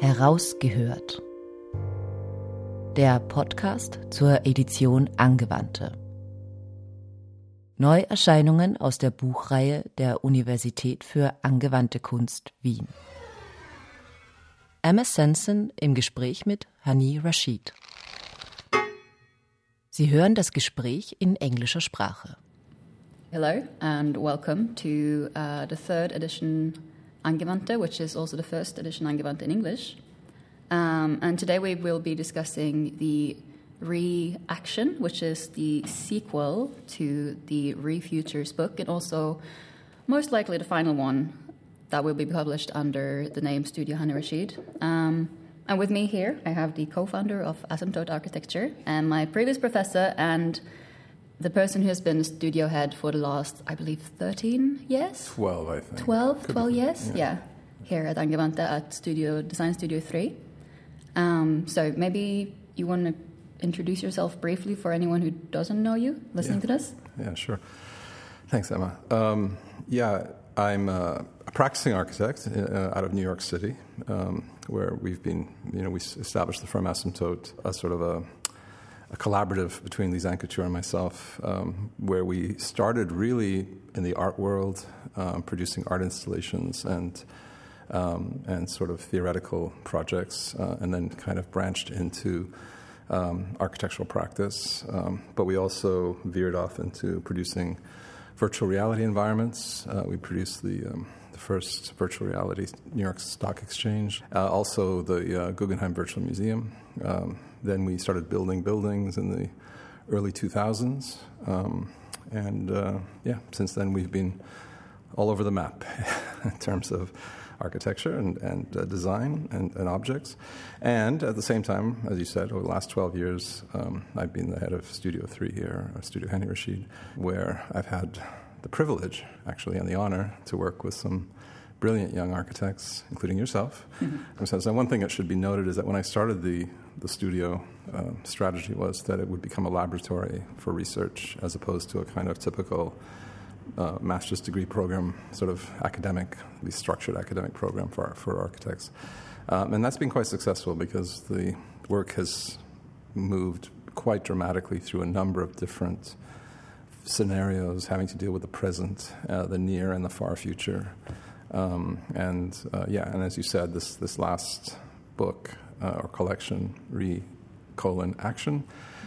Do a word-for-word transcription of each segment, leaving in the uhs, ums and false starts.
Herausgehört. Der Podcast zur Edition Angewandte. Neuerscheinungen aus der Buchreihe der Universität für Angewandte Kunst Wien. Emma Sanson im Gespräch mit Hani Rashid. Sie hören das Gespräch in englischer Sprache. Hello and welcome to uh, the third edition Angewandte, which is also the first edition Angewandte in English. Um, and today we will be discussing the Reaction, which is the sequel to the Refutures book, and also most likely the final one that will be published under the name Studio Hani Rashid. Um, and with me here, I have the co-founder of Asymptote Architecture and my previous professor and the person who has been the studio head for the last, I believe, thirteen years? twelve, I think. twelve, Could twelve be, years, yeah. yeah. Here at Angewandte at Studio Design Studio three. Um, so maybe you want to introduce yourself briefly for anyone who doesn't know you listening yeah. to this? Yeah, sure. Thanks, Emma. Um, yeah, I'm a practicing architect uh, out of New York City, um, where we've been, you know, we established the firm Asymptote, a sort of a a collaborative between Lisanne Couture and myself, um, where we started really in the art world, um, producing art installations and um, and sort of theoretical projects, uh, and then kind of branched into um, architectural practice. Um, but we also veered off into producing virtual reality environments. Uh, we produced the um, the first virtual reality New York Stock Exchange, uh, also the uh, Guggenheim Virtual Museum. Um, Then we started building buildings in the early two thousands. Um, and, uh, yeah, since then we've been all over the map in terms of architecture and, and uh, design and, and objects. And at the same time, as you said, over the last twelve years, um, I've been the head of Studio three here, or Studio Hani Rashid, where I've had the privilege, actually, and the honor to work with some brilliant young architects, including yourself. Mm-hmm. So, so one thing that should be noted is that when I started the, the studio, uh, strategy was that it would become a laboratory for research as opposed to a kind of typical uh, master's degree program, sort of academically structured academic program for, for architects. Um, and that's been quite successful because the work has moved quite dramatically through a number of different scenarios having to deal with the present, uh, the near and the far future. Um, and uh, yeah, and as you said, this this last book uh, or collection, Re colon Action,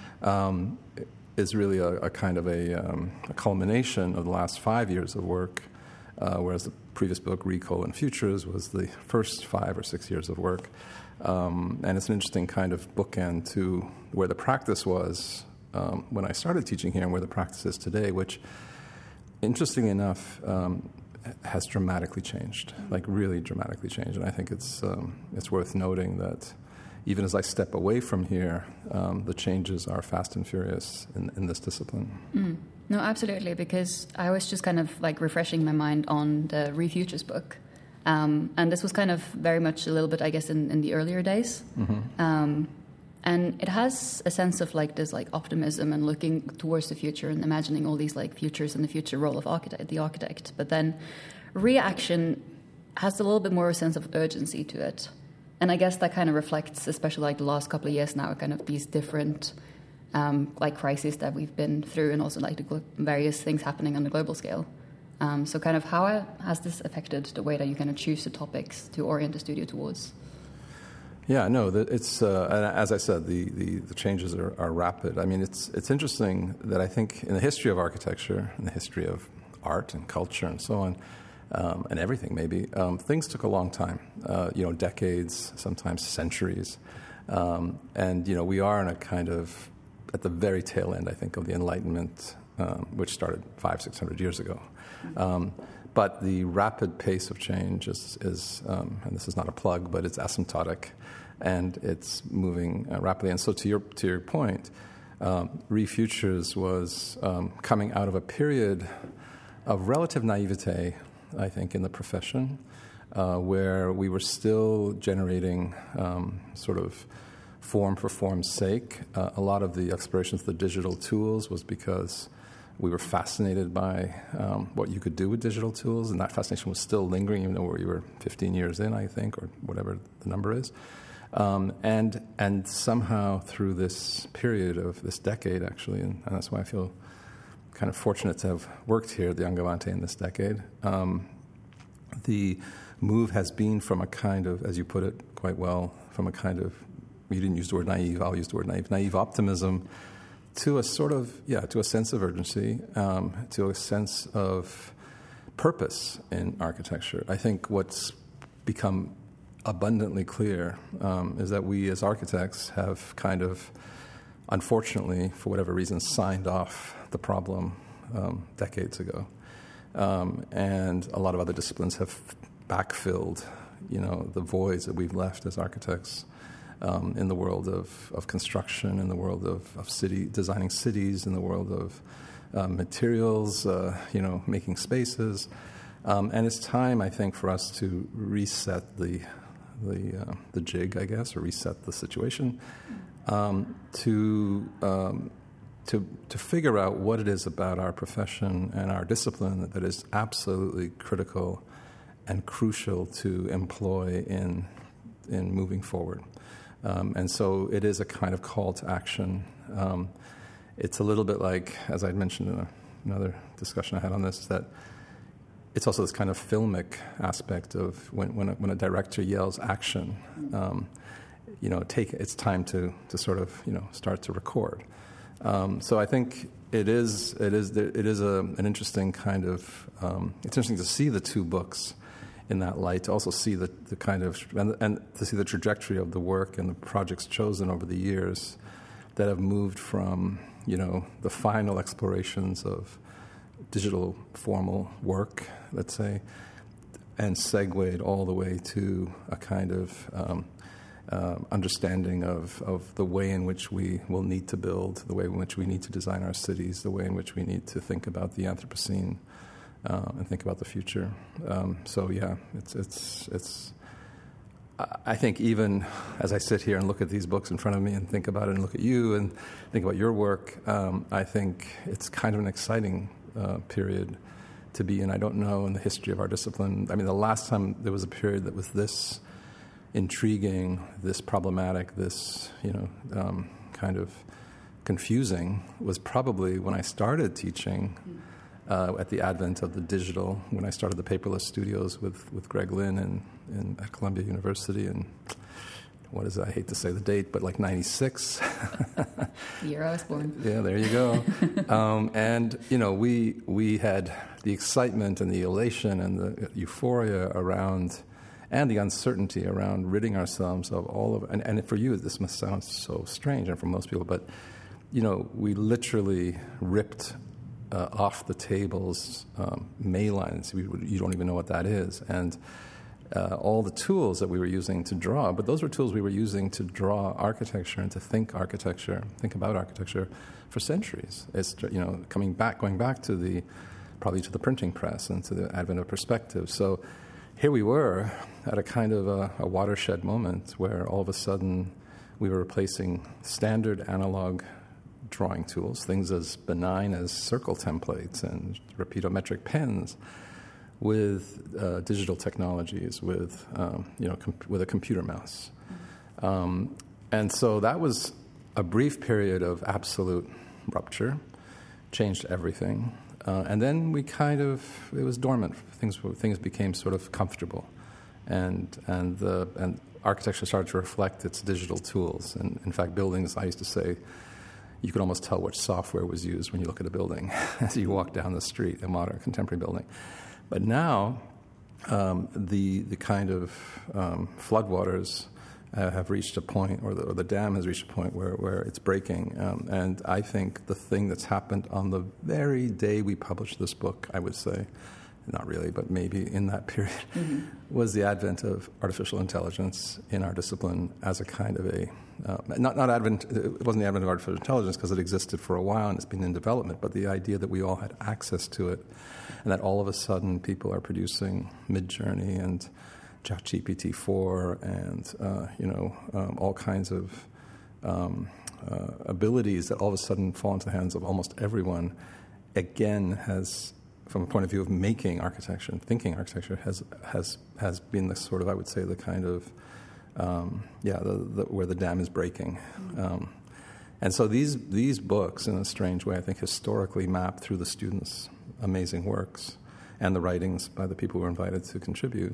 um, is really a, a kind of a, um, a culmination of the last five years of work, uh, whereas the previous book, Re colon Futures, was the first five or six years of work. Um, and it's an interesting kind of bookend to where the practice was um, when I started teaching here and where the practice is today, which, interestingly enough, um, has dramatically changed, like really dramatically changed. And I think it's um, it's worth noting that even as I step away from here, um, the changes are fast and furious in, in this discipline. Mm. No, absolutely, because I was just kind of like refreshing my mind on the Refutures book. Um, and this was kind of very much a little bit, I guess, in, in the earlier days. Mm-hmm. Um, and it has a sense of like this like optimism and looking towards the future and imagining all these like futures and the future role of architect, the architect. But then Reaction has a little bit more a sense of urgency to it. And I guess that kind of reflects, especially like the last couple of years now, kind of these different um, like crises that we've been through and also like the glo- various things happening on the global scale. Um, so kind of how has this affected the way that you kind of choose the topics to orient the studio towards? Yeah, no, it's uh, as I said, the, the, the changes are, are rapid. I mean, it's it's interesting that I think in the history of architecture, in the history of art and culture and so on, um, and everything maybe, um, things took a long time, uh, you know, decades, sometimes centuries. Um, and, you know, we are in a kind of, at the very tail end, I think, of the Enlightenment, um, which started five, six hundred years ago. Um, but the rapid pace of change is, is um, and this is not a plug, but it's asymptotic. And it's moving uh, rapidly. And so to your to your point, um, Refutures was um, coming out of a period of relative naivete, I think, in the profession, uh, where we were still generating um, sort of form for form's sake. Uh, a lot of the explorations of the digital tools was because we were fascinated by um, what you could do with digital tools, and that fascination was still lingering, even though we were fifteen years in, I think, or whatever the number is. Um, and and somehow through this period of this decade, actually, and, and that's why I feel kind of fortunate to have worked here at the Angewandte in this decade, um, the move has been from a kind of, as you put it quite well, from a kind of, you didn't use the word naive, I'll use the word naive, naive optimism, to a sort of, yeah, to a sense of urgency, um, to a sense of purpose in architecture. I think what's become abundantly clear um, is that we as architects have kind of, unfortunately, for whatever reason, signed off the problem um, decades ago. Um, and a lot of other disciplines have backfilled, you know, the voids that we've left as architects um, in the world of, of construction, in the world of, of city designing cities, in the world of uh, materials, uh, you know, making spaces. Um, and it's time, I think, for us to reset the the uh, the jig, I guess, or reset the situation, um, to um, to to figure out what it is about our profession and our discipline that, that is absolutely critical and crucial to employ in in moving forward. Um, and so it is a kind of call to action. Um, it's a little bit like, as I mentioned in a, another discussion I had on this, that it's also this kind of filmic aspect of when when a, when a director yells action, um, you know, take it's time to to sort of you know start to record. Um, so I think it is it is it is a, an interesting kind of um, it's interesting to see the two books in that light, to also see the, the kind of and, and to see the trajectory of the work and the projects chosen over the years that have moved from you know the final explorations of digital formal work, let's say, and segued all the way to a kind of um, uh, understanding of, of the way in which we will need to build, the way in which we need to design our cities, the way in which we need to think about the Anthropocene uh, and think about the future. Um, so yeah, it's it's it's. I think even as I sit here and look at these books in front of me and think about it and look at you and think about your work, um, I think it's kind of an exciting Uh, period to be in. I don't know in the history of our discipline. I mean, the last time there was a period that was this intriguing, this problematic, this, you know, um, kind of confusing was probably when I started teaching uh, at the advent of the digital, when I started the Paperless Studios with, with Greg Lynn in, in, at Columbia University, and what is it? I hate to say the date, but like ninety-six. The year I was born. Yeah, there you go. um, and, you know, we we had the excitement and the elation and the euphoria around, and the uncertainty around ridding ourselves of all of, and, and for you, this must sound so strange, and for most people, but, you know, we literally ripped uh, off the tables um, May lines. We, you don't even know what that is. And Uh, all the tools that we were using to draw, but those were tools we were using to draw architecture and to think architecture, think about architecture for centuries. It's, you know, coming back, going back to the, probably to the printing press and to the advent of perspective. So here we were at a kind of a, a watershed moment where all of a sudden we were replacing standard analog drawing tools, things as benign as circle templates and rapidometric pens, with uh, digital technologies, with um, you know, comp- with a computer mouse, um, and so that was a brief period of absolute rupture, changed everything, uh, and then we kind of it was dormant. Things things became sort of comfortable, and and the and architecture started to reflect its digital tools. And in fact, buildings, I used to say, you could almost tell which software was used when you look at a building as you walk down the street, a modern contemporary building. But now, um, the the kind of um, floodwaters uh, have reached a point, or the, or the dam has reached a point where, where it's breaking. Um, and I think the thing that's happened on the very day we published this book, I would say, not really, but maybe in that period, mm-hmm. was the advent of artificial intelligence in our discipline as a kind of a, uh, not, not advent, it wasn't the advent of artificial intelligence because it existed for a while and it's been in development, but the idea that we all had access to it and that all of a sudden people are producing Midjourney and ChatGPT four and, uh, you know, um, all kinds of um, uh, abilities that all of a sudden fall into the hands of almost everyone. again, has, from a point of view of making architecture and thinking architecture, has has has been the sort of, I would say, the kind of, um, yeah, the, the, where the dam is breaking. Mm-hmm. Um, and so these these books, in a strange way, I think, historically map through the students' amazing works and the writings by the people who were invited to contribute.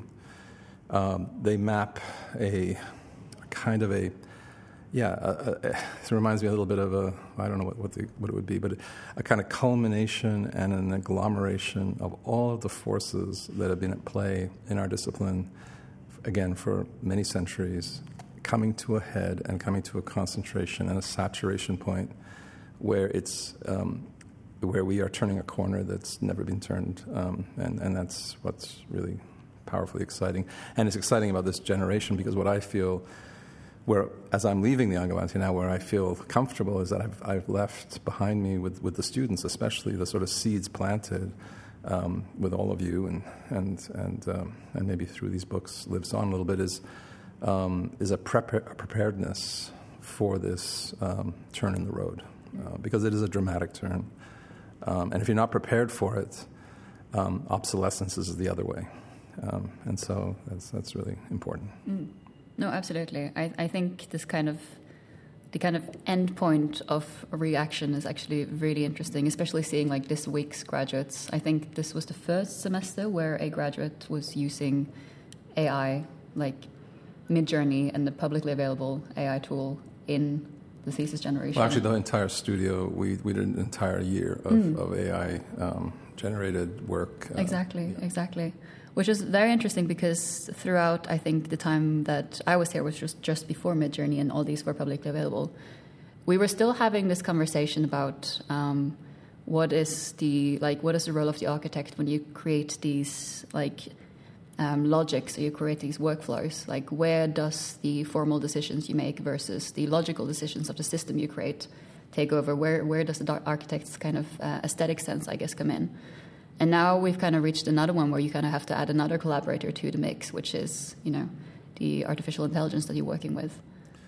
Um, they map a, a kind of a, yeah, a, a, it reminds me a little bit of a, I don't know what what, the, what it would be, but a, a kind of culmination and an agglomeration of all of the forces that have been at play in our discipline, again, for many centuries, coming to a head and coming to a concentration and a saturation point where it's, um, where we are turning a corner that's never been turned, um, and, and that's what's really powerfully exciting. And it's exciting about this generation because what I feel, where as I'm leaving the Angewandt now, where I feel comfortable is that I've, I've left behind me with, with the students, especially the sort of seeds planted um, with all of you, and and and um, and maybe through these books lives on a little bit, is um, is a, prepar- a preparedness for this um, turn in the road, uh, because it is a dramatic turn, um, and if you're not prepared for it, um, obsolescence is the other way. Um, and so that's that's really important. Mm. No, absolutely. I, I think this kind of the kind of end point of a reaction is actually really interesting, especially seeing like this week's graduates. I think this was the first semester where a graduate was using A I, like Midjourney and the publicly available A I tool in the thesis generation. Well, actually, the entire studio, we, we did an entire year of, mm. of A I um, generated work. Uh, exactly, yeah. exactly. Which is very interesting because throughout, I think, the time that I was here, which was just before Midjourney and all these were publicly available, we were still having this conversation about um, what is the like what is the role of the architect when you create these like um, logics, or you create these workflows. Like, where does the formal decisions you make versus the logical decisions of the system you create take over? Where where does the architect's kind of uh, aesthetic sense, I guess, come in? And now we've kind of reached another one where you kind of have to add another collaborator to the mix, which is, you know, the artificial intelligence that you're working with.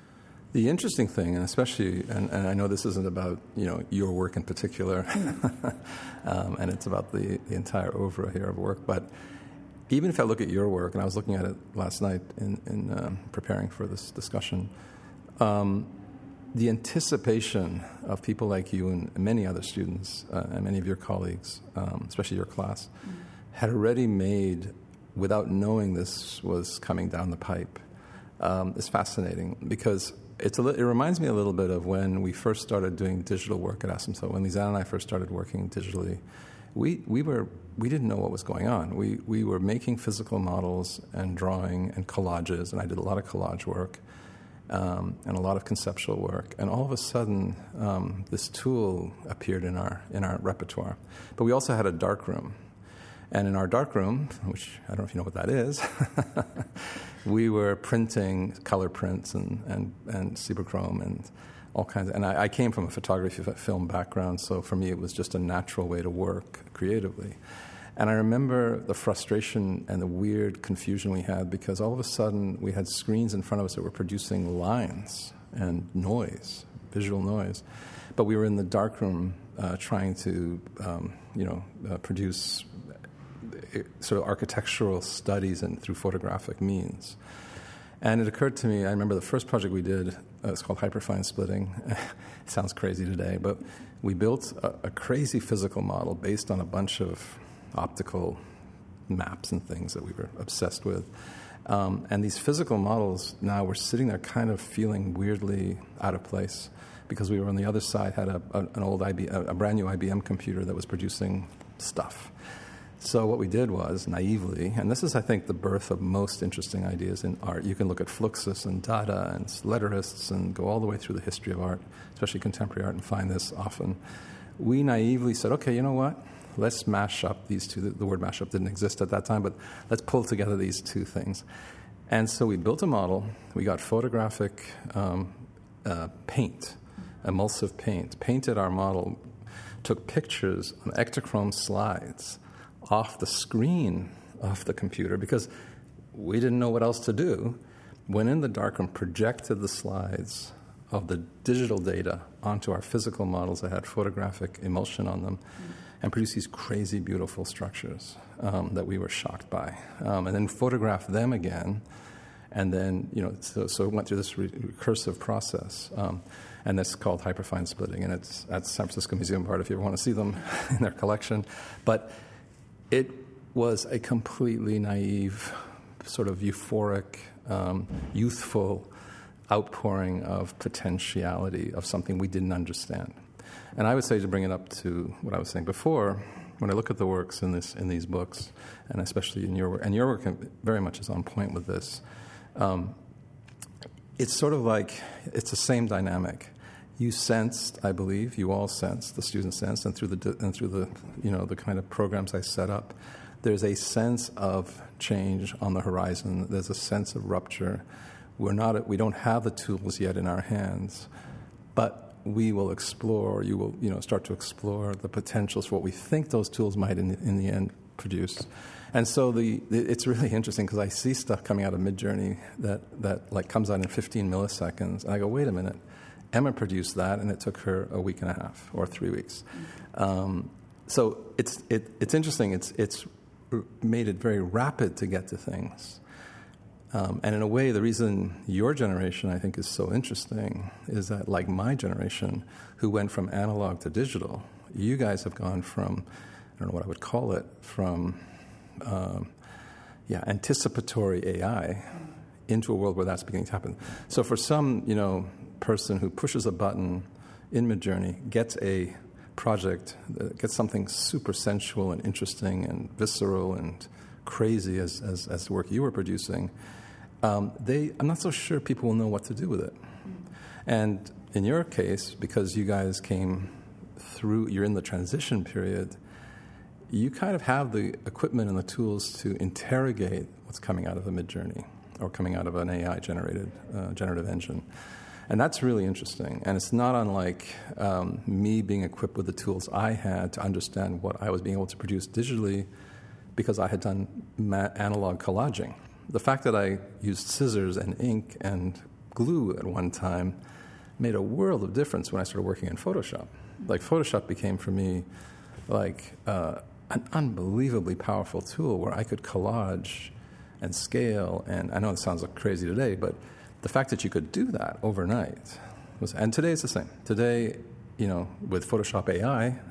The interesting thing, and especially, and, and I know this isn't about, you know, your work in particular, um, and it's about the, the entire oeuvre here of work, but even if I look at your work, and I was looking at it last night in, in um, preparing for this discussion, um, the anticipation of people like you and many other students uh, and many of your colleagues, um, especially your class, mm. had already made, without knowing this was coming down the pipe, um, is fascinating because it's a li- it reminds me a little bit of when we first started doing digital work at Asymptote. When Lisanne and I first started working digitally, we we were we didn't know what was going on. We we were making physical models and drawing and collages, and I did a lot of collage work. Um, and a lot of conceptual work, and all of a sudden, um, this tool appeared in our in our repertoire. But we also had a dark room, and in our dark room, which I don't know if you know what that is, we were printing color prints and and and Cyberchrome and all kinds of. And I, I came from a photography film background, so for me it was just a natural way to work creatively. And I remember the frustration and the weird confusion we had because all of a sudden we had screens in front of us that were producing lines and noise, visual noise. But we were in the darkroom uh, trying to, um, you know, uh, produce sort of architectural studies and through photographic means. And it occurred to me, I remember the first project we did, uh, it's called Hyperfine Splitting. It sounds crazy today, but we built a, a crazy physical model based on a bunch of optical maps and things that we were obsessed with. Um, and these physical models now were sitting there kind of feeling weirdly out of place because we were on the other side, had a, a, an old I B M, a brand new I B M computer that was producing stuff. So what we did was, naively, and this is, I think, the birth of most interesting ideas in art. You can look at Fluxus and Dada and letterists and go all the way through the history of art, especially contemporary art, and find this often. We naively said, okay, you know what? Let's mash up these two. The word mash up didn't exist at that time, but let's pull together these two things. And so we built a model. We got photographic um, uh, paint, emulsive paint, painted our model, took pictures on Ektachrome slides off the screen of the computer because we didn't know what else to do. Went in the darkroom, projected the slides of the digital data onto our physical models that had photographic emulsion on them. Mm. and produce these crazy, beautiful structures um, that we were shocked by, um, and then photograph them again, and then, you know, so, so it went through this re- recursive process, um, and that's called hyperfine splitting, and it's at San Francisco Museum of Art if you ever want to see them in their collection. But it was a completely naive, sort of euphoric, um, youthful outpouring of potentiality of something we didn't understand. And I would say, to bring it up to what I was saying before, when I look at the works in this in these books, and especially in your work, and your work very much is on point with this, um, it's sort of like, it's the same dynamic. You sensed, I believe, you all sensed, the students sensed, and through the and through the you know the kind of programs I set up, there's a sense of change on the horizon. There's a sense of rupture. We're not, we don't have the tools yet in our hands, but we will explore, you will, you know, start to explore the potentials for what we think those tools might in the, in the end produce. And so the, it's really interesting because I see stuff coming out of Midjourney that, that like comes out in fifteen milliseconds, and I go, wait a minute, Emma produced that, and it took her a week and a half or three weeks. Um, so it's it, it's interesting. It's it's made it very rapid to get to things. Um, and in a way, the reason your generation, I think, is so interesting is that, like my generation, who went from analog to digital, you guys have gone from, I don't know what I would call it, from, um, yeah, anticipatory A I into a world where that's beginning to happen. So for some, you know, person who pushes a button in Midjourney, gets a project, that gets something super sensual and interesting and visceral and crazy as, as, as the work you were producing, um, they, I'm not so sure people will know what to do with it. And in your case, because you guys came through, you're in the transition period, you kind of have the equipment and the tools to interrogate what's coming out of a Midjourney or coming out of an A I-generated uh, generative engine. And that's really interesting. And it's not unlike um, me being equipped with the tools I had to understand what I was being able to produce digitally because I had done ma- analog collaging. The fact that I used scissors and ink and glue at one time made a world of difference when I started working in Photoshop. Like, Photoshop became for me like uh, an unbelievably powerful tool where I could collage and scale. And I know it sounds like crazy today, but the fact that you could do that overnight was, and today it's the same. Today, you know, with Photoshop A I,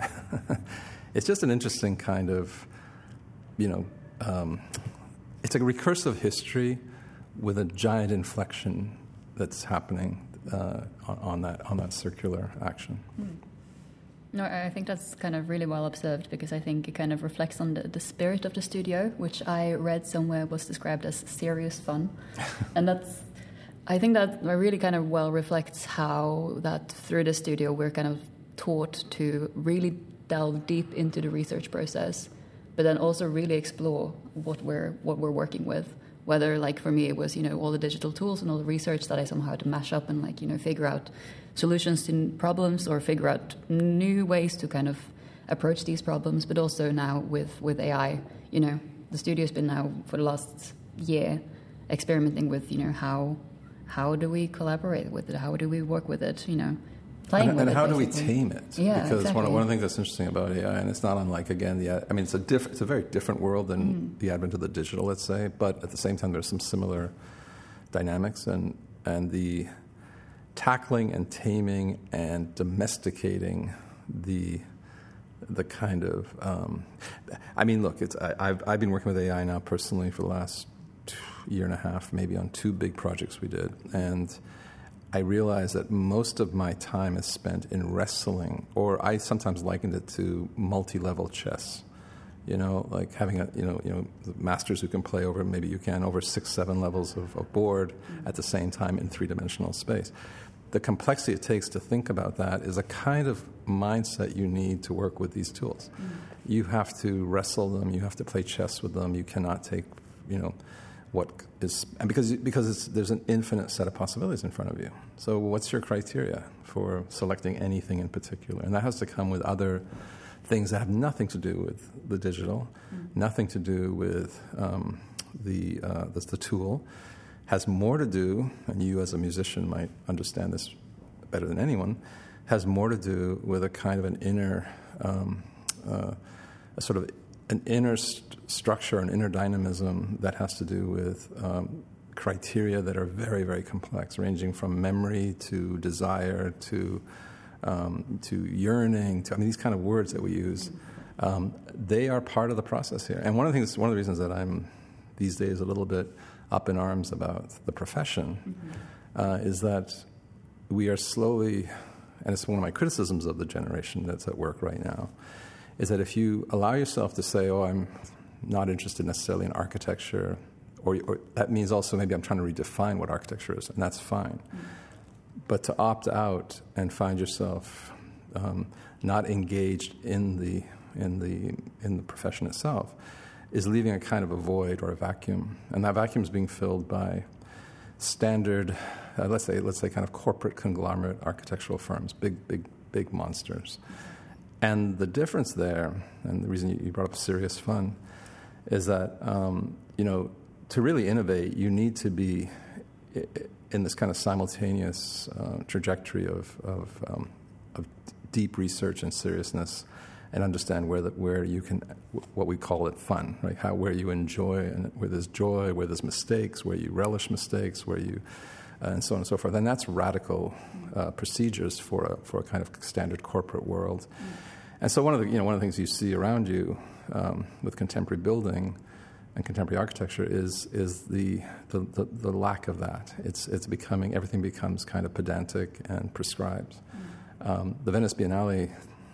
it's just an interesting kind of, you know, um, it's a recursive history with a giant inflection that's happening uh, on, on that on that circular action. Mm. No, I think that's kind of really well observed, because I think it kind of reflects on the, the spirit of the studio, which I read somewhere was described as serious fun. And that's, I think that really kind of well reflects how that through the studio we're kind of taught to really delve deep into the research process, but then also really explore what we're what we're working with. Whether, like for me, it was, you know, all the digital tools and all the research that I somehow had to mash up and, like, you know, figure out solutions to problems or figure out new ways to kind of approach these problems. But also now with, with A I, you know, the studio's been now for the last year experimenting with, you know, how how do we collaborate with it? How do we work with it? You know, playing and, with and it. And how basically. do we tame it? Yeah, because exactly. one, of, one of the things that's interesting about A I, and it's not unlike, again, the I mean, it's a diff, it's a very different world than mm. the advent of the digital, let's say, but at the same time, there's some similar dynamics, and and the tackling and taming and domesticating the the kind of um, I mean, look, it's I, I've I've been working with A I now personally for the last year and a half, maybe, on two big projects we did, and I realize that most of my time is spent in wrestling, or I sometimes likened it to multi-level chess. You know, like having a, you know, you know, the masters who can play over, maybe you can, over six, seven levels of, of board at the same time in three-dimensional space. The complexity it takes to think about that is a kind of mindset you need to work with these tools. Mm. You have to wrestle them, you have to play chess with them, you cannot take, you know, what is, and because because it's, there's an infinite set of possibilities in front of you. So what's your criteria for selecting anything in particular? And that has to come with other things that have nothing to do with the digital, mm. nothing to do with um, the, uh, the the tool. Has more to do, and you as a musician might understand this better than anyone, has more to do with a kind of an inner um, uh, a sort of an inner st- structure, an inner dynamism that has to do with um, criteria that are very, very complex, ranging from memory to desire to um, to yearning. To I mean, these kind of words that we use, um, they are part of the process here. And one of the things, one of the reasons that I'm these days a little bit up in arms about the profession mm-hmm. uh, is that we are slowly, and it's one of my criticisms of the generation that's at work right now, is that if you allow yourself to say, oh, I'm not interested necessarily in architecture, or, or that means also maybe I'm trying to redefine what architecture is, and that's fine. Mm-hmm. But to opt out and find yourself um, not engaged in the in the in the profession itself is leaving a kind of a void or a vacuum, and that vacuum is being filled by standard, uh, let's say, let's say, kind of corporate conglomerate architectural firms, big, big, big monsters. And the difference there, and the reason you brought up serious fun, is that um, you know, to really innovate, you need to be in this kind of simultaneous uh, trajectory of of, um, of deep research and seriousness, and understand where the, where you can, what we call it, fun, right? How where you enjoy and where there's joy, where there's mistakes, where you relish mistakes, where you, uh, and so on and so forth. And that's radical uh, procedures for a for a kind of standard corporate world. Mm. And so one of the you know one of the things you see around you um, with contemporary building and contemporary architecture is is the the, the the lack of that. It's it's becoming everything becomes kind of pedantic and prescribed. Mm. Um, the Venice Biennale.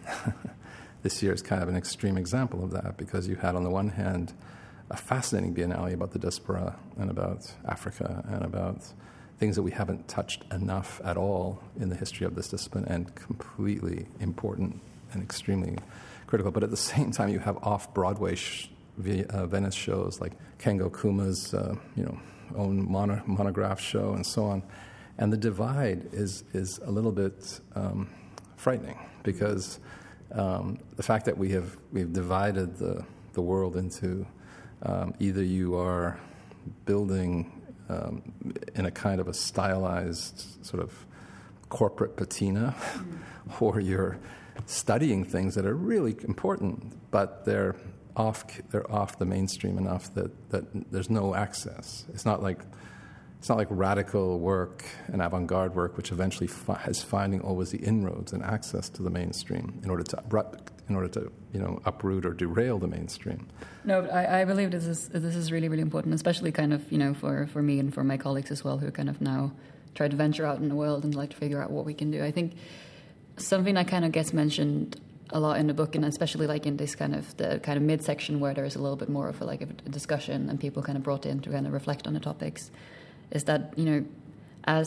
This year is kind of an extreme example of that, because you had, on the one hand, a fascinating biennale about the diaspora and about Africa and about things that we haven't touched enough at all in the history of this discipline, and completely important and extremely critical. But at the same time, you have off-Broadway sh- uh, Venice shows like Kengo Kuma's uh, you know, own mono- monograph show and so on. And the divide is, is a little bit um, frightening, because Um, the fact that we have we've divided the the world into um, either you are building um, in a kind of a stylized sort of corporate patina, mm. or you're studying things that are really important, but they're off they're off the mainstream enough that, that there's no access. It's not like It's not like radical work and avant-garde work, which eventually fi- is finding always the inroads and access to the mainstream in order to in order to you know uproot or derail the mainstream. No, but I, I believe this is this is really really important, especially kind of you know for, for me and for my colleagues as well, who kind of now try to venture out in the world and like to figure out what we can do. I think something that kind of gets mentioned a lot in the book, and especially like in this kind of the kind of midsection where there is a little bit more of a, like a discussion and people kind of brought in to kind of reflect on the topics, is that, you know, as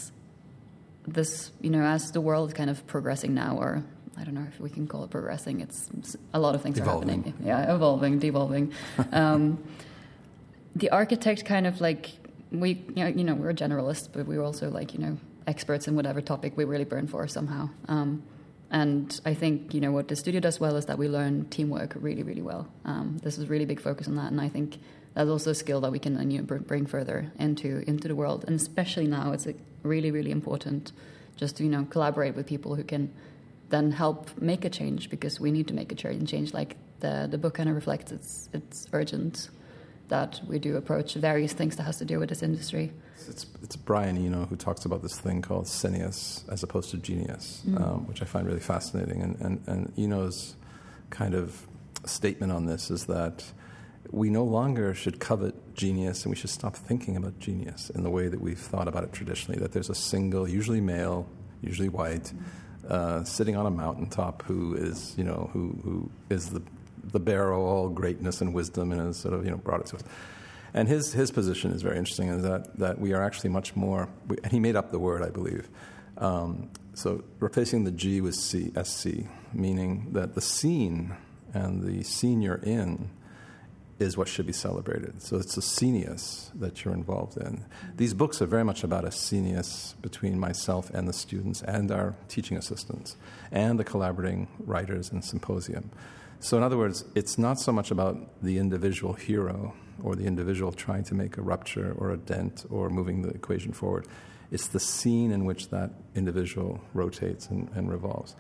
this, you know, as the world is kind of progressing now, or I don't know if we can call it progressing, it's a lot of things evolving. are happening. Yeah, evolving, devolving. um, the architect kind of like, we, you know, you know, we're generalists, but we're also like, you know, experts in whatever topic we really burn for somehow. Um, and I think, you know, what the studio does well is that we learn teamwork really, really well. Um, this is a really big focus on that, and I think that's also a skill that we can you know, bring further into into the world, and especially now, it's like really, really important just to you know collaborate with people who can then help make a change, because we need to make a change. Like the the book kind of reflects, it's it's urgent that we do approach various things that has to do with this industry. It's it's Brian Eno who talks about this thing called Senius as opposed to genius, mm. um, which I find really fascinating. And, and and Eno's kind of statement on this is that we no longer should covet genius, and we should stop thinking about genius in the way that we've thought about it traditionally, that there's a single, usually male, usually white, uh, sitting on a mountaintop who is, you know, who, who is the the bearer of all greatness and wisdom, and is sort of, you know, brought it to us. And his his position is very interesting, is that, that we are actually much more, we, and he made up the word, I believe, um, so replacing the G with C, S C, meaning that the scene and the scene you're in is what should be celebrated. So it's a scenius that you're involved in. These books are very much about a scenius between myself and the students and our teaching assistants and the collaborating writers and symposium. So in other words, it's not so much about the individual hero or the individual trying to make a rupture or a dent or moving the equation forward. It's the scene in which that individual rotates and, and revolves.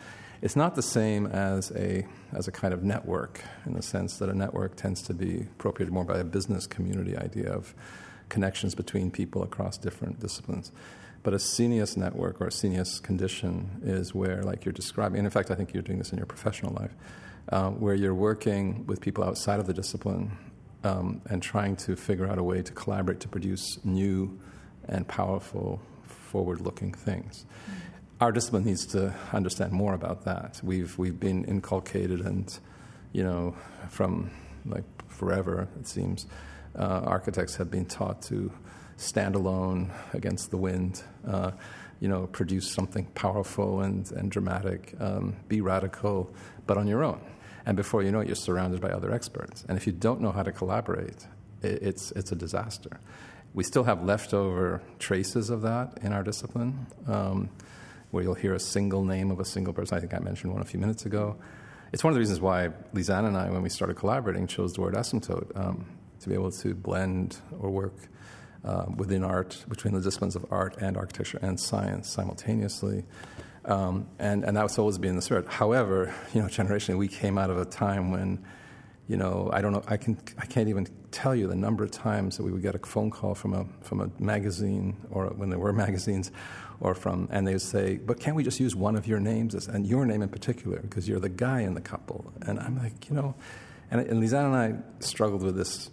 it's not the same as a as a kind of network, in the sense that a network tends to be appropriated more by a business community idea of connections between people across different disciplines. But a Scenius network or a Scenius condition is where, like you're describing, and in fact I think you're doing this in your professional life, uh, where you're working with people outside of the discipline um, and trying to figure out a way to collaborate to produce new and powerful, forward-looking things. Mm-hmm. Our discipline needs to understand more about that. We've we've been inculcated, and you know, from like forever it seems, uh, architects have been taught to stand alone against the wind, uh, you know, produce something powerful and and dramatic, um, be radical, but on your own. And before you know it, you're surrounded by other experts. And if you don't know how to collaborate, it, it's it's a disaster. We still have leftover traces of that in our discipline. Um, where you'll hear a single name of a single person. I think I mentioned one a few minutes ago. It's one of the reasons why Lisanne and I, when we started collaborating, chose the word asymptote, um, to be able to blend or work uh, within art, between the disciplines of art and architecture and science simultaneously. Um, and, and that's always been the spirit. However, you know, generationally, we came out of a time when, you know, I don't know, I can I can't even tell you the number of times that we would get a phone call from a from a magazine, or when there were magazines, or from, and they would say, but can't we just use one of your names, and your name in particular, because you're the guy in the couple? And I'm like, you know, and, and Lisanne and I struggled with this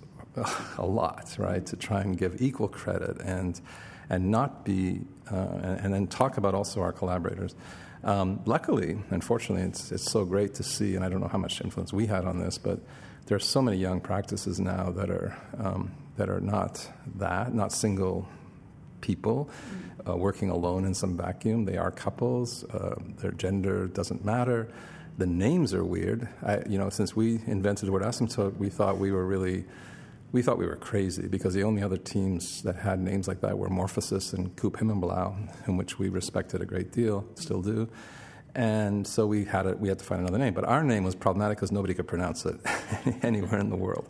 a lot, right, to try and give equal credit and and not be, uh, and, and then talk about also our collaborators. Um, luckily, unfortunately, it's it's so great to see, and I don't know how much influence we had on this, but there are so many young practices now that are um, that are not that, not single people uh, working alone in some vacuum. They are couples. Uh, their gender doesn't matter. The names are weird. I, you know, since we invented the word asymptote, we thought we were really, we thought we were crazy, because the only other teams that had names like that were Morphosis and Coop Himmelblau, in which we respected a great deal, still do. And so we had a, we had to find another name. But our name was problematic because nobody could pronounce it anywhere in the world,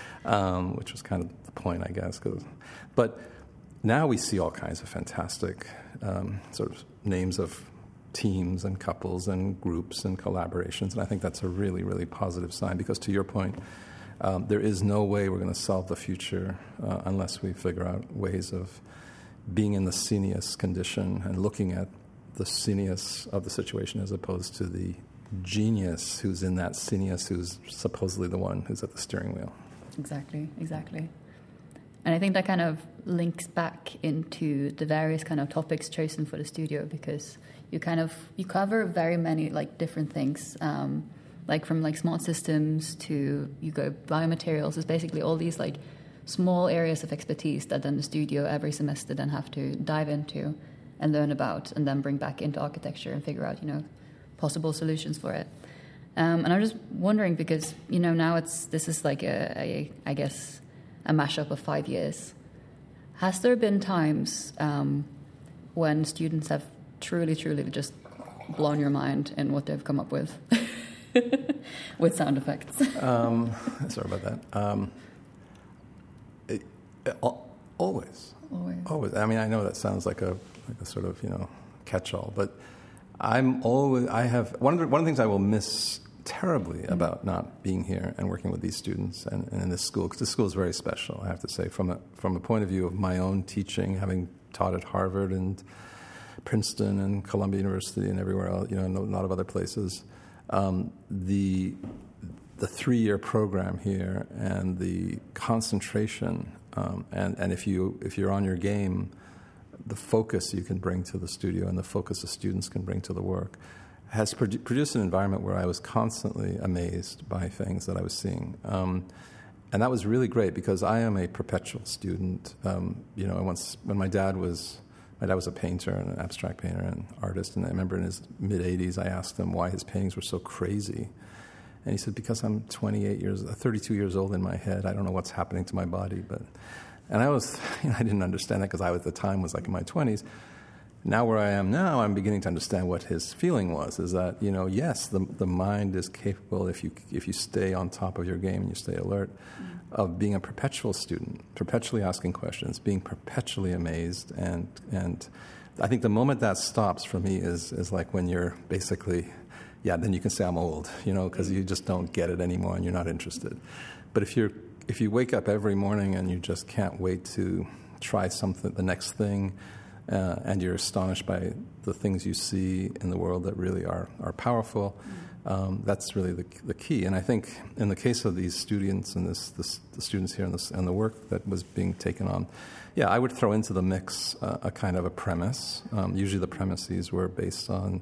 um, which was kind of the point, I guess. Cause, but now we see all kinds of fantastic um, sort of names of teams and couples and groups and collaborations, and I think that's a really, really positive sign, because to your point, um, there is no way we're going to solve the future uh, unless we figure out ways of being in the Scenius condition and looking at the Scenius of the situation as opposed to the genius who's in that Scenius, who's supposedly the one who's at the steering wheel. Exactly, exactly. And I think that kind of links back into the various kind of topics chosen for the studio, because you kind of, you cover very many like different things, um, like from like smart systems to, you go biomaterials. It's basically all these like small areas of expertise that then the studio every semester then have to dive into and learn about, and then bring back into architecture and figure out, you know, possible solutions for it. Um, and I'm just wondering, because, you know, now it's, this is like a, a I guess, a mashup of five years. Has there been times um, when students have truly, truly just blown your mind in what they've come up with, with sound effects? um, sorry about that. Um, it, it, always. Always. Always. I mean, I know that sounds like a, like a sort of, you know, catch-all, but I'm always, I have, one of the, one of the things I will miss terribly mm. about not being here and working with these students and, and in this school, because this school is very special, I have to say, from a, from a point of view of my own teaching, having taught at Harvard and Princeton and Columbia University and everywhere else, you know, and a lot of other places. Um, the the three-year program here and the concentration, um, and, and if you if you're on your game, the focus you can bring to the studio and the focus the students can bring to the work has produ- produced an environment where I was constantly amazed by things that I was seeing. Um, and that was really great, because I am a perpetual student. Um, you know, once when my dad was, my dad was a painter and an abstract painter and artist, and I remember in his mid-eighties I asked him why his paintings were so crazy. And he said, because I'm twenty-eight years, thirty-two years old in my head, I don't know what's happening to my body, but... And I was, you know, I didn't understand that, because I, at the time, was like in my twenties. Now where I am now, I'm beginning to understand what his feeling was, is that, you know, yes, the the mind is capable, if you if you stay on top of your game and you stay alert, mm-hmm. of being a perpetual student, perpetually asking questions, being perpetually amazed. And and I think the moment that stops for me is is like when you're basically, yeah, then you can say I'm old, you know, because you just don't get it anymore and you're not interested. But if you're if you wake up every morning and you just can't wait to try something, the next thing, uh, and you're astonished by the things you see in the world that really are are powerful, um, that's really the the key. And I think in the case of these students and this, this the students here and, this, and the work that was being taken on, yeah, I would throw into the mix uh, a kind of a premise. Um, usually the premises were based on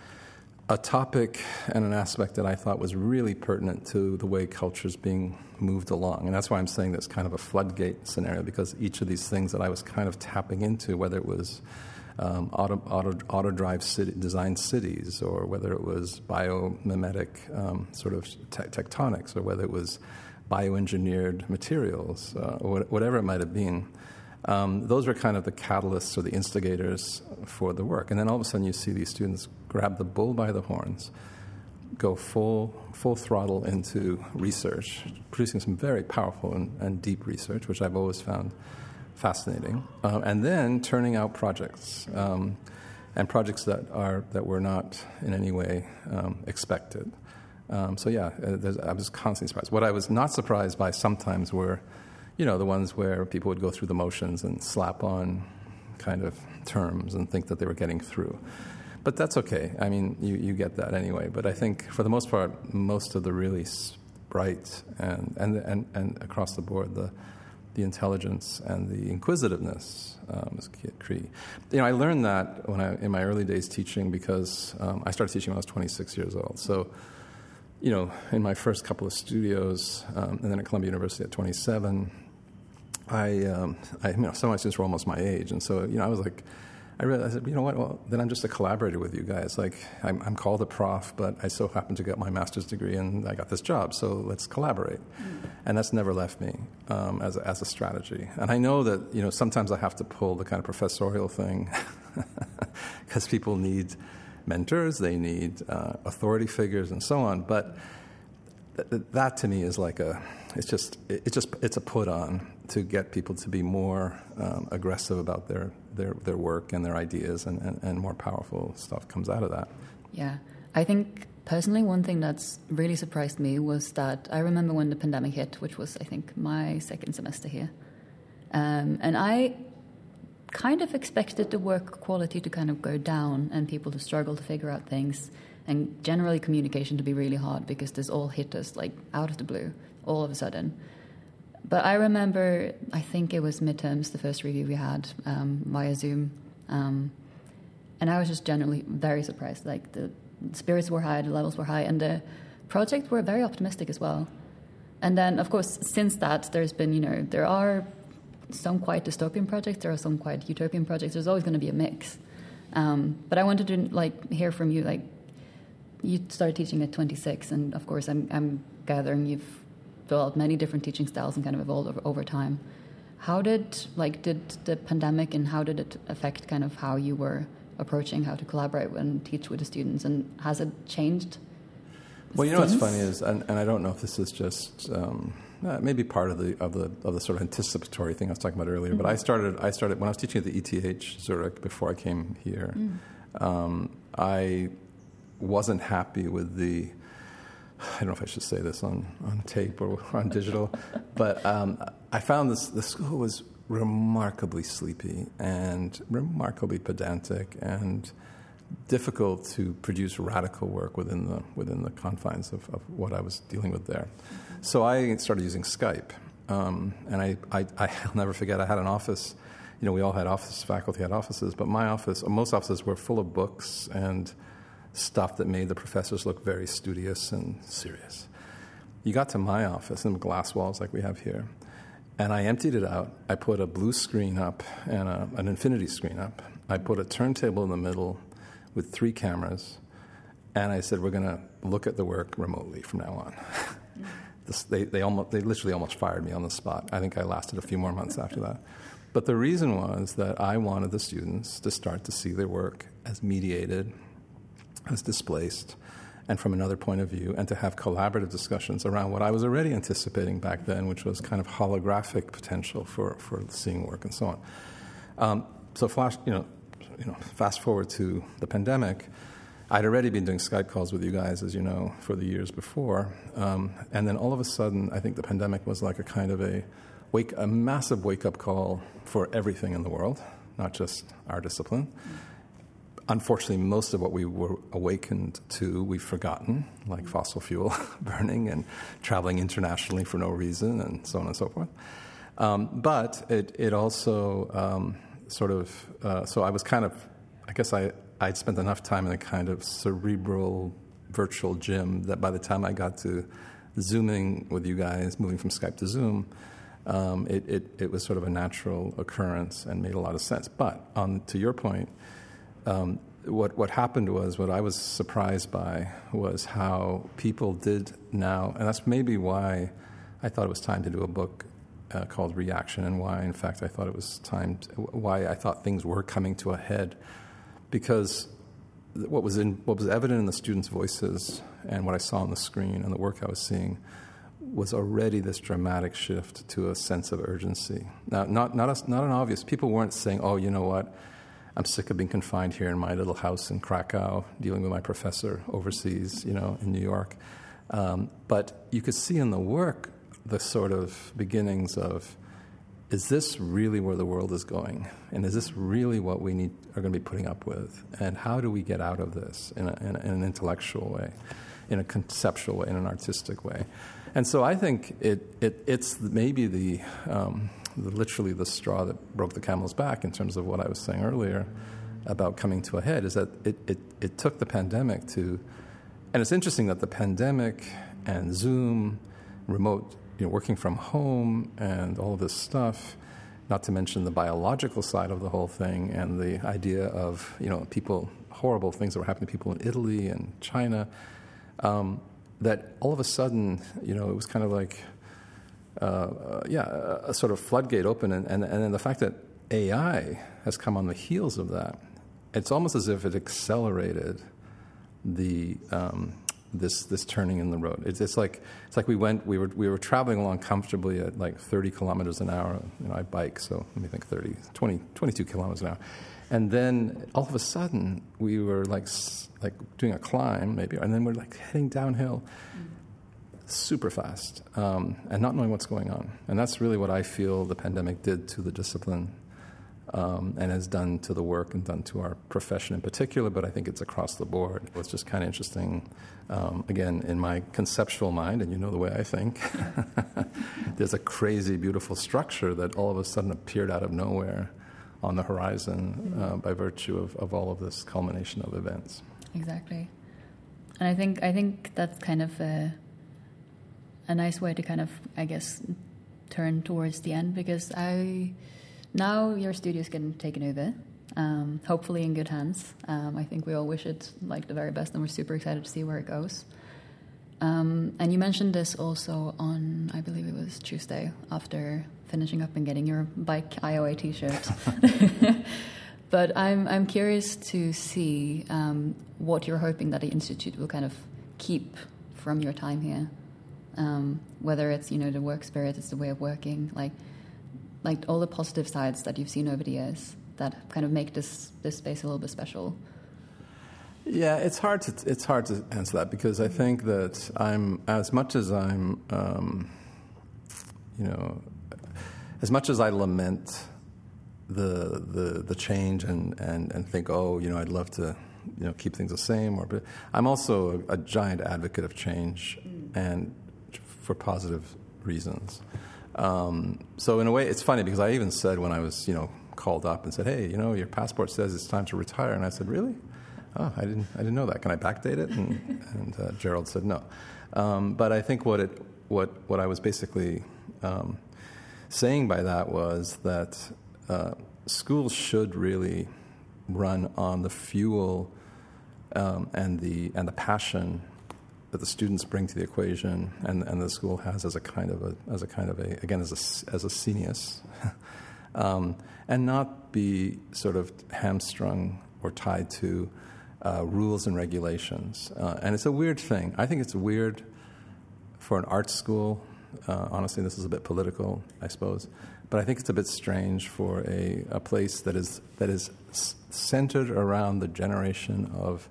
a topic and an aspect that I thought was really pertinent to the way culture's being moved along. And that's why I'm saying this kind of a floodgate scenario, because each of these things that I was kind of tapping into, whether it was um, auto, auto, auto drive city, designed cities, or whether it was biomimetic um, sort of te- tectonics, or whether it was bioengineered materials, uh, or whatever it might have been, Um, those were kind of the catalysts or the instigators for the work. And then all of a sudden you see these students grab the bull by the horns, go full full throttle into research, producing some very powerful and, and deep research, which I've always found fascinating, uh, and then turning out projects, um, and projects that are that were not in any way um, expected. Um, so yeah, I was constantly surprised. What I was not surprised by sometimes were, you know, the ones where people would go through the motions and slap on kind of terms and think that they were getting through. But that's okay. I mean, you, you get that anyway. But I think for the most part, most of the really bright and and and, and across the board, the the intelligence and the inquisitiveness um, is key. You know, I learned that when I in my early days teaching, because um, I started teaching when I was twenty-six years old. So, you know, in my first couple of studios, um, and then at Columbia University at twenty-seven, I, um, I, you know, some of my students were almost my age, and so, you know, I was like, I realized, you know what, well, then I'm just a collaborator with you guys. Like, I'm, I'm called a prof, but I so happen to get my master's degree, and I got this job, so let's collaborate. Mm. And that's never left me um, as, a, as a strategy. And I know that, you know, sometimes I have to pull the kind of professorial thing, because people need mentors, they need uh, authority figures, and so on, but th- that to me is like a, it's just, it just, it's a put on to get people to be more um, aggressive about their, their, their work and their ideas, and, and, and more powerful stuff comes out of that. Yeah. I think personally one thing that's really surprised me was that I remember when the pandemic hit, which was, I think, my second semester here. Um, and I kind of expected the work quality to kind of go down and people to struggle to figure out things, and generally communication to be really hard, because this all hit us like out of the blue all of a sudden. But I remember, I think it was midterms, the first review we had um, via Zoom, um, and I was just generally very surprised. Like, the spirits were high, the levels were high, and the project were very optimistic as well. And then, of course, since that, there's been, you know, there are some quite dystopian projects, there are some quite utopian projects. There's always going to be a mix. Um, but I wanted to like hear from you. Like, you started teaching at twenty-six, and of course, I'm, I'm gathering you've developed many different teaching styles and kind of evolved over, over time. How did like did the pandemic and how did it affect kind of how you were approaching how to collaborate and teach with the students, and has it changed? Well, you know since? what's funny is, and, and I don't know if this is just um, uh, maybe part of the of the of the sort of anticipatory thing I was talking about earlier. Mm-hmm. But I started I started when I was teaching at the E T H Zurich before I came here. Mm. Um, I wasn't happy with the. I don't know if I should say this on, on tape or on digital, but um, I found this the school was remarkably sleepy and remarkably pedantic and difficult to produce radical work within the within the confines of, of what I was dealing with there. So I started using Skype, um, and I, I I'll never forget. I had an office. You know, we all had office faculty had offices, but my office, most offices, were full of books and stuff that made the professors look very studious and serious. You got to my office, and glass walls like we have here, and I emptied it out. I put a blue screen up and a, an infinity screen up. I put a turntable in the middle with three cameras, and I said, we're going to look at the work remotely from now on. this, they, they, almost, they literally almost fired me on the spot. I think I lasted a few more months after that. But the reason was that I wanted the students to start to see their work as mediated, as displaced, and from another point of view, and to have collaborative discussions around what I was already anticipating back then, which was kind of holographic potential for, for seeing work and so on. Um, so flash, you know, you know, fast forward to the pandemic, I'd already been doing Skype calls with you guys, as you know, for the years before. Um, and then all of a sudden, I think the pandemic was like a kind of a wake, a massive wake-up call for everything in the world, not just our discipline. Unfortunately, most of what we were awakened to, we've forgotten, like fossil fuel burning and traveling internationally for no reason and so on and so forth. Um, but it, it also um, sort of, uh, so I was kind of, I guess I, I'd spent enough time in a kind of cerebral virtual gym that by the time I got to Zooming with you guys, moving from Skype to Zoom, um, it, it, it was sort of a natural occurrence and made a lot of sense. But on to your point, Um, what what happened was, what I was surprised by was how people did now, and that's maybe why I thought it was time to do a book uh, called Reaction, and why, in fact, I thought it was time, to, why I thought things were coming to a head, because what was in what was evident in the students' voices and what I saw on the screen and the work I was seeing was already this dramatic shift to a sense of urgency. Now, not not a, not an obvious. People weren't saying, "Oh, you know what? I'm sick of being confined here in my little house in Krakow, dealing with my professor overseas, you know, in New York." Um, but you could see in the work the sort of beginnings of, is this really where the world is going? And is this really what we need are going to be putting up with? And how do we get out of this in, a, in, a, in an intellectual way, in a conceptual way, in an artistic way? And so I think it, it it's maybe the... Um, The, literally the straw that broke the camel's back in terms of what I was saying earlier about coming to a head, is that it, it, it took the pandemic to, and it's interesting that the pandemic and Zoom, remote, you know, working from home and all of this stuff, not to mention the biological side of the whole thing and the idea of, you know, people, horrible things that were happening to people in Italy and China, um, that all of a sudden, you know, it was kind of like, Uh, uh, yeah, a, a sort of floodgate open, and, and, and then the fact that A I has come on the heels of that, it's almost as if it accelerated the um, this this turning in the road. It's, it's like it's like we went we were we were traveling along comfortably at like thirty kilometers an hour. You know, I bike, so let me think, thirty, twenty, twenty-two kilometers an hour, and then all of a sudden we were like like doing a climb maybe, and then we're like heading downhill. Super fast, um, and not knowing what's going on. And that's really what I feel the pandemic did to the discipline, um, and has done to the work and done to our profession in particular, but I think it's across the board. It's just kind of interesting. Um, again, in my conceptual mind, and you know the way I think, there's a crazy, beautiful structure that all of a sudden appeared out of nowhere on the horizon uh, by virtue of, of all of this culmination of events. Exactly. And I think I think that's kind of a... a nice way to kind of, I guess, turn towards the end, because I now your studio's getting taken over, um, hopefully in good hands. Um, I think we all wish it like the very best, and we're super excited to see where it goes. Um, and you mentioned this also on, I believe it was Tuesday, after finishing up and getting your Bike I O A T-shirt. But I'm I'm curious to see um, what you're hoping that the Institute will kind of keep from your time here. Um, whether it's, you know, the work spirit, it's the way of working, like like all the positive sides that you've seen over the years that kind of make this this space a little bit special. Yeah, it's hard to it's hard to answer that, because I think that I'm as much as I'm, um, you know, as much as I lament the the the change and, and, and think, oh, you know, I'd love to, you know, keep things the same, or but I'm also a, a giant advocate of change, and for positive reasons. Um, so in a way, it's funny, because I even said when I was, you know, called up and said, hey, you know, your passport says it's time to retire. And I said, really? Oh, I didn't I didn't know that. Can I backdate it? And, and uh, Gerald said no. Um, but I think what it what what I was basically um, saying by that was that uh, schools should really run on the fuel um, and the and the passion that the students bring to the equation, and, and the school has as a kind of a as a kind of a again as a as a scenius, um, and not be sort of hamstrung or tied to uh, rules and regulations. Uh, and it's a weird thing. I think it's weird for an art school. Uh, honestly, this is a bit political, I suppose, but I think it's a bit strange for a, a place that is that is centered around the generation of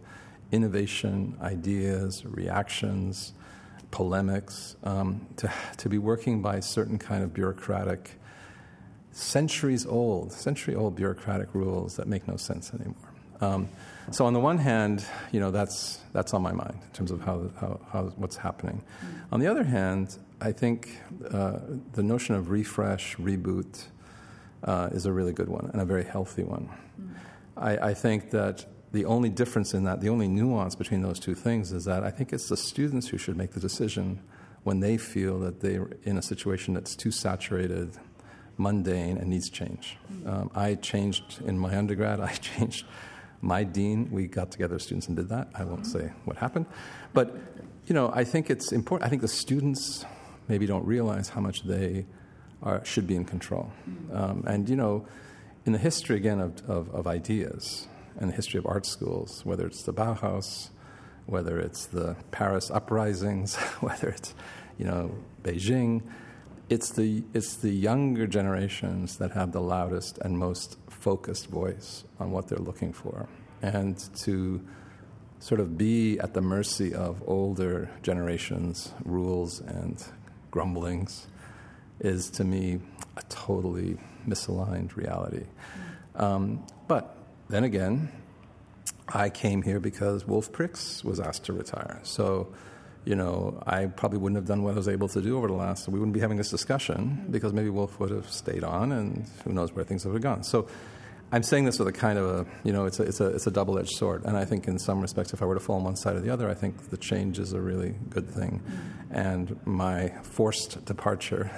innovation, ideas, reactions, polemics, um, to, to be working by certain kind of bureaucratic, centuries old, century old bureaucratic rules that make no sense anymore. Um, so on the one hand, you know, that's that's on my mind in terms of how, how, how what's happening. Mm. On the other hand, I think uh, the notion of refresh, reboot uh, is a really good one and a very healthy one. Mm. I, I think that the only difference in that, the only nuance between those two things is that I think it's the students who should make the decision when they feel that they're in a situation that's too saturated, mundane, and needs change. Um, I changed in my undergrad. I changed my dean. We got together as students and did that. I won't say what happened. But, you know, I think it's important. I think the students maybe don't realize how much they are, should be in control. Um, and, you know, in the history, again, of, of, of ideas and the history of art schools, whether it's the Bauhaus, whether it's the Paris uprisings, whether it's, you know, Beijing, it's the it's the younger generations that have the loudest and most focused voice on what they're looking for. And to sort of be at the mercy of older generations' rules and grumblings is, to me, a totally misaligned reality. Um, but then again, I came here because Wolf Prix was asked to retire. So, you know, I probably wouldn't have done what I was able to do over the last, so we wouldn't be having this discussion because maybe Wolf would have stayed on and who knows where things would have gone. So I'm saying this with a kind of a, you know, it's a, it's a, it's a double-edged sword. And I think in some respects, if I were to fall on one side or the other, I think the change is a really good thing. Mm-hmm. And my forced departure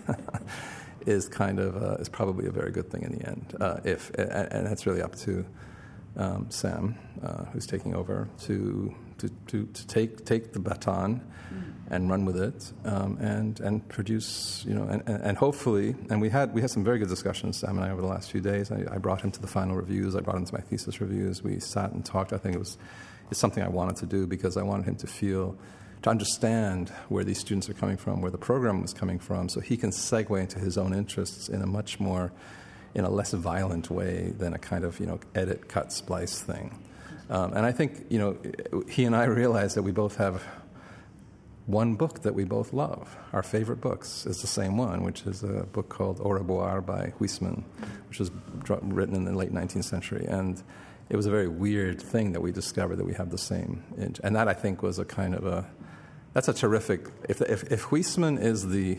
is kind of, uh, is probably a very good thing in the end. Uh, if, and, and it's really up to um, Sam, uh, who's taking over, to to, to, to take take the baton mm. and run with it, um, and and produce, you know, and, and, and hopefully, and we had we had some very good discussions, Sam and I, over the last few days. I, I brought him to the final reviews. I brought him to my thesis reviews. We sat and talked. I think it was it's something I wanted to do because I wanted him to feel, to understand where these students are coming from, where the program was coming from, so he can segue into his own interests in a much more, in a less violent way than a kind of, you know, edit, cut, splice thing. Um, and I think, you know, he and I realized that we both have one book that we both love. Our favorite books is the same one, which is a book called Au revoir by Huysmans, which was written in the late nineteenth century. And it was a very weird thing that we discovered that we have the same. And that, I think, was a kind of a, that's a terrific, if if, if Huysmans is the,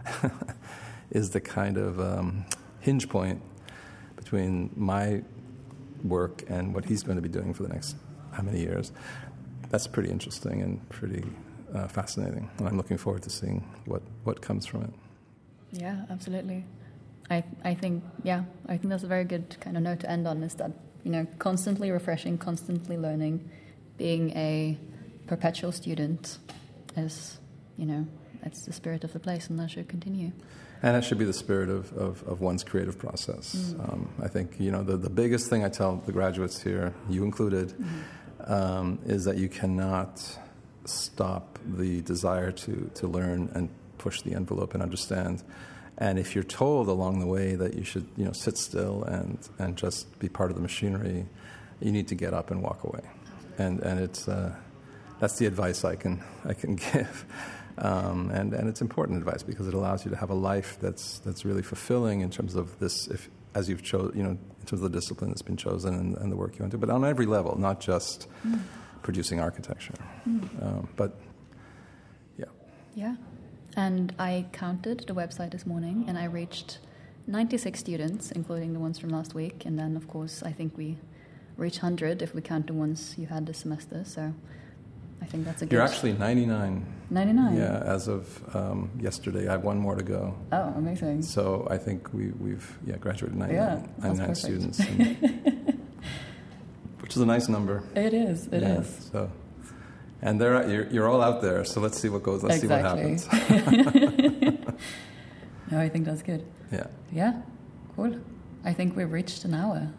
is the kind of um, hinge point between my work and what he's going to be doing for the next how many years, that's pretty interesting and pretty uh, fascinating. And I'm looking forward to seeing what, what comes from it. Yeah, absolutely. I I think, yeah, I think that's a very good kind of note to end on, is that, you know, constantly refreshing, constantly learning, being a perpetual student is, you know, that's the spirit of the place, and that should continue. And that should be the spirit of, of, of one's creative process. Mm. Um, I think, you know, the, the biggest thing I tell the graduates here, you included, mm. um, is that you cannot stop the desire to, to learn and push the envelope and understand. And if you're told along the way that you should, you know, sit still and, and just be part of the machinery, you need to get up and walk away. And and it's uh, that's the advice I can I can give. Um, and, and it's important advice because it allows you to have a life that's that's really fulfilling in terms of this, if as you've chosen, you know, in terms of the discipline that's been chosen and, and the work you want to do, but on every level, not just mm. producing architecture. Mm. Um, but yeah, yeah. And I counted the website this morning, and I reached ninety-six students, including the ones from last week, and then of course I think we reach one hundred if we count the ones you had this semester. So I think that's a good... You're actually ninety-nine. ninety-nine? Yeah, as of um, yesterday. I have one more to go. Oh, amazing. So I think we, we've yeah graduated ninety-nine, yeah, ninety-nine students, and, which is a nice number. It is, it yeah, is. So, and they're, you're, you're all out there, so let's see what goes, let's exactly. see what happens. No, I think that's good. Yeah. Yeah, cool. I think we've reached an hour.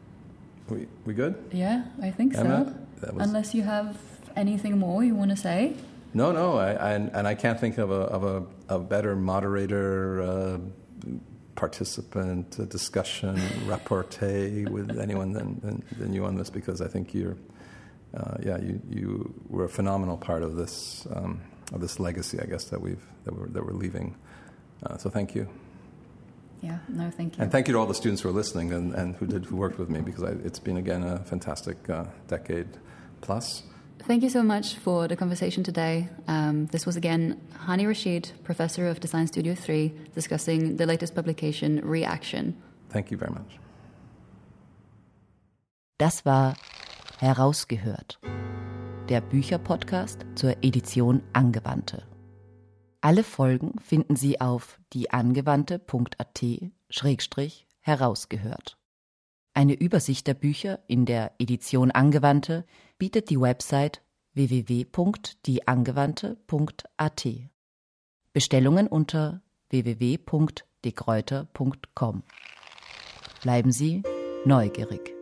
We we good? Yeah, I think Emma, so. that was... Unless you have anything more you want to say? No, no, I, I and I can't think of a of a, a better moderator, uh, participant, uh, discussion, rapporteur with anyone than, than than you on this, because I think you're uh, yeah, you, you were a phenomenal part of this um, of this legacy, I guess, that we've that we're that we're leaving. Uh, so thank you. Yeah, no, thank you. And thank you to all the students who are listening and, and who did who worked with me, because I, it's been again a fantastic uh, decade plus. Thank you so much for the conversation today. Um, this was again Hani Rashid, Professor of Design Studio three, discussing the latest publication, Reaction. Thank you very much. Das war Herausgehört, der Bücherpodcast zur Edition Angewandte. Alle Folgen finden Sie auf dieangewandte punkt a t schrägstrich herausgehört. Eine Übersicht der Bücher in der Edition Angewandte bietet die Website w w w punkt dieangewandte punkt a t. Bestellungen unter w w w punkt de gruyter punkt com. Bleiben Sie neugierig.